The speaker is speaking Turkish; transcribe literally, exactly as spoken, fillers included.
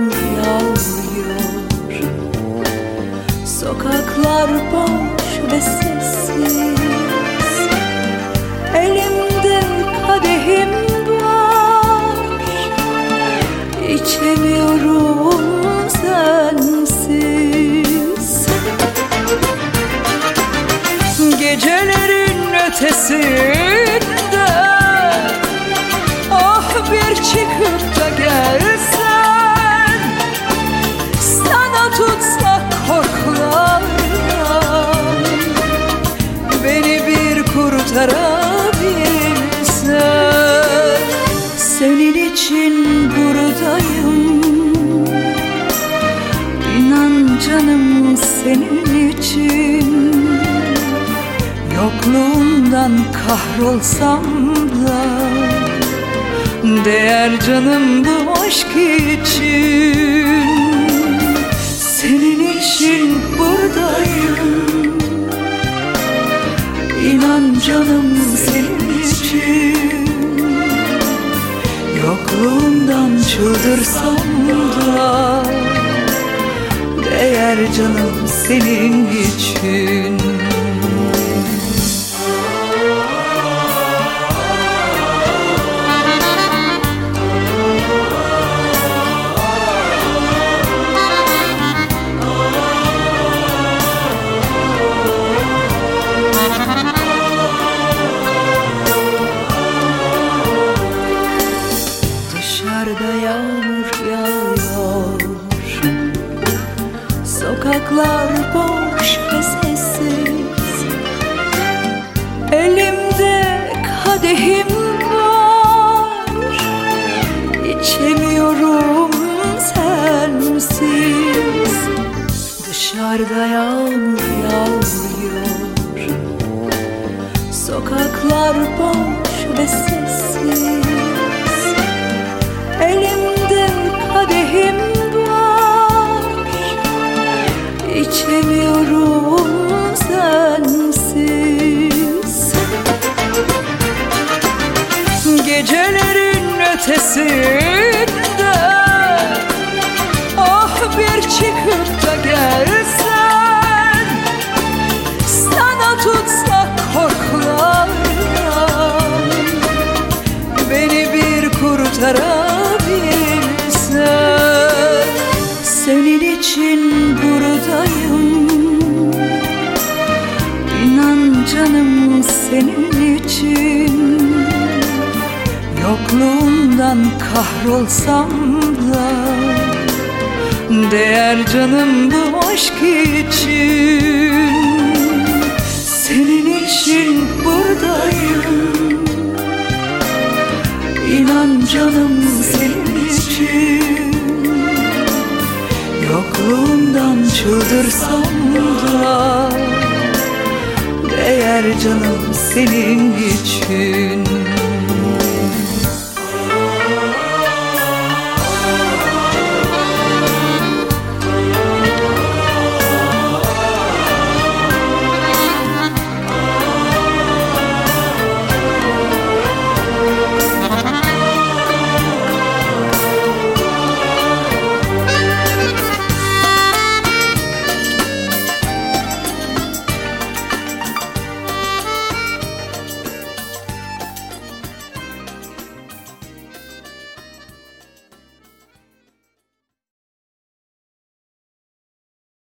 yağmur yağıyor. Sokaklar boş ve sessiz. Elimde kadehim var, İçemiyorum sensiz. Gecelerin ötesinde ah bir çıkıp da gelsen, sana tutsak korkular, beni bir kurtarabilsen. Senin için buradayım, İnan canım senin için. Yokluğundan kahrolsam da değer canım bu aşk için. Senin için buradayım, İnan canım senin için. Yokluğundan çıldırsam da değer canım senin için. Dışarıda yağmur yağıyor, sokaklar boş ve sessiz. Elimde kadehim var, İçemiyorum sensiz. Dışarıda yağmur yağıyor, sokaklar boş ve sessiz. Elimde kadehim var, İçemiyorum sensiz. Gecelerin ötesinde ah bir çıkıp da gelsen, sana tutsak korkular, beni bir kurtarabilsen. Senin için buradayım, İnan canım senin için. Yokluğundan kahrolsam da değer canım bu aşk için. Senin için buradayım, İnan canım senin için. Yokluğundan çıldırsam da değer canım senin için.